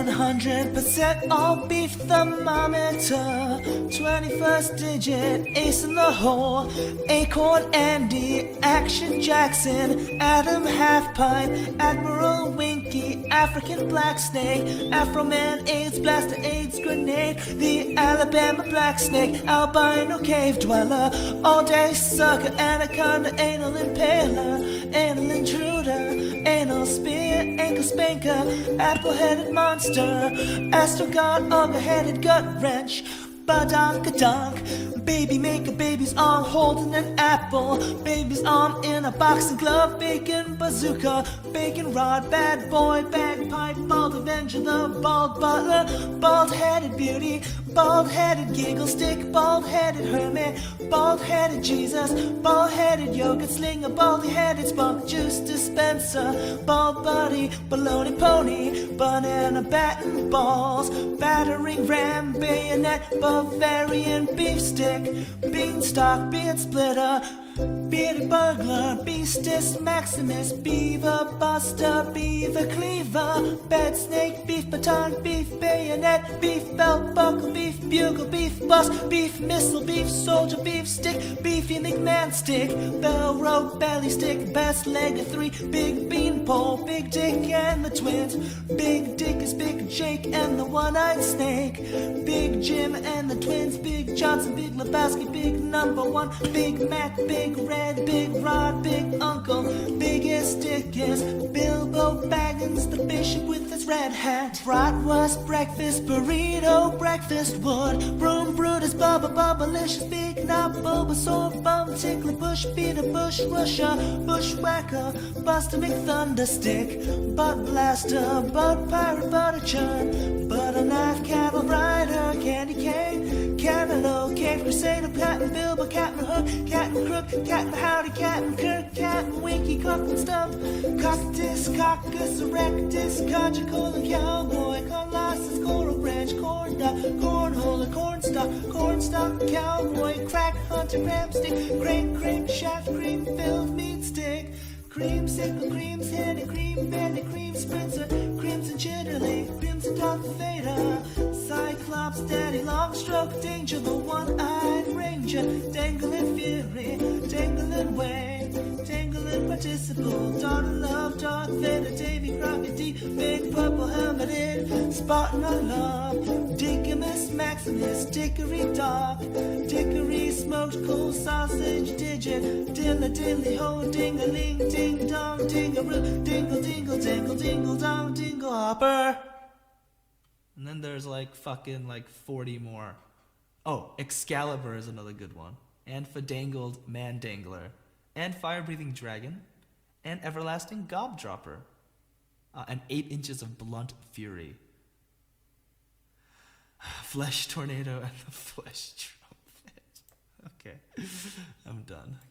100% all beef thermometer. 21st digit, ace in the hole. Acorn Andy, Action Jackson, Adam Half Pint, Admiral Winky, African Black Snake, Afro Man, AIDS Blaster, AIDS Grenade, the Alabama Black Snake, Albino Cave Dweller, All Day Sucker, Anaconda, Anal Impaler, Anal Intruder, Anal Spear, Ankle Spanker, Apple-Headed Monster, Astro God, Ogre-Headed Gut Wrench, Badonkadonk, Baby Maker, baby's arm holding an apple, baby's arm in a boxing glove, bacon bazooka, bacon rod, bad boy, bagpipe, bald avenger, the bald butler, bald-headed beauty, bald-headed giggle stick, bald-headed hermit, bald-headed Jesus, bald-headed yogurt slinger, baldy-headed spunk juice dispenser, bald buddy, baloney pony, banana bat and balls, battering ram, bayonet, Bavarian beef stick, beanstalk, beard splitter, bearded burglar, beastis maximus, beaver buster, beaver cleaver, bed snake, beef baton, beef bayonet, beef belt buckle, beef bugle, beef bus, beef missile, beef soldier, beef stick, beefy McMahon stick, bell rope, belly stick, best leg of three, big bean pole, big dick and the twins, big dick is Big Jake and the one-eyed snake, Big Jim and the twins, Big Johnson, Big Lebowski, big number one, Big Mac, Big Red, Big Rod, Big Uncle, biggest dickest, Bilbo Baggins, the bishop with his red hat, bratwurst, breakfast, burrito, breakfast wood, broom, Brutus, Bubba, Bubblicious, Big Knob, Bulbasaur, Bum, Tickler, Bush, Beater, Bush, Rusher, Bushwhacker, Buster McThunderstick, Butt Blaster, Butt Pirate, Butter Churn, Butter Knife, Cattle Rider, Candy Cane, Cantaloupe, Cave Crusader, Captain Bilbo, Captain Hook, Captain Crook, Captain Howdy, Captain Kirk, Captain Winky, Cup and Stump, Cockatus, Coccus, Erectus, Conjugal, and Cowboy, Colossus, Coral Branch, Corn Duck, Cornhole, Cornstalk, Cowboy, Crack Hunter, Crabstick, Crank, Shaft, Cream, Filled Meat Stick, Creamsicle, Cream's Head, Cream Bandit, Cream Spritzer, Crimson Chitterly, Crimson Darth Vader, Cyclops, Daddy Longstroke, Danger, the One-Eyed Ranger, Dangling Fury, Dangling Way, Dangling Participle, Dawn of Love, Darth Vader, Davy Crockett, D, Big Purple Helmeted, Spartan of Love, Dickamus Maximus, Dickory Dock, Dickory Smoked Cool Sausage Digit, Dilla Dilly Ho, Ding-a-ling, Ding Dong, Ding-a-roo, Dingle Dingle, Dingle Dingle Dong, Dingle Hopper. And then there's like fucking like 40 more. Oh, Excalibur is another good one. And Fadangled Mandangler. And Fire-Breathing Dragon. And Everlasting Gobdropper. And 8 inches of Blunt Fury. Flesh Tornado and the Flesh Trumpet. Okay, I'm done.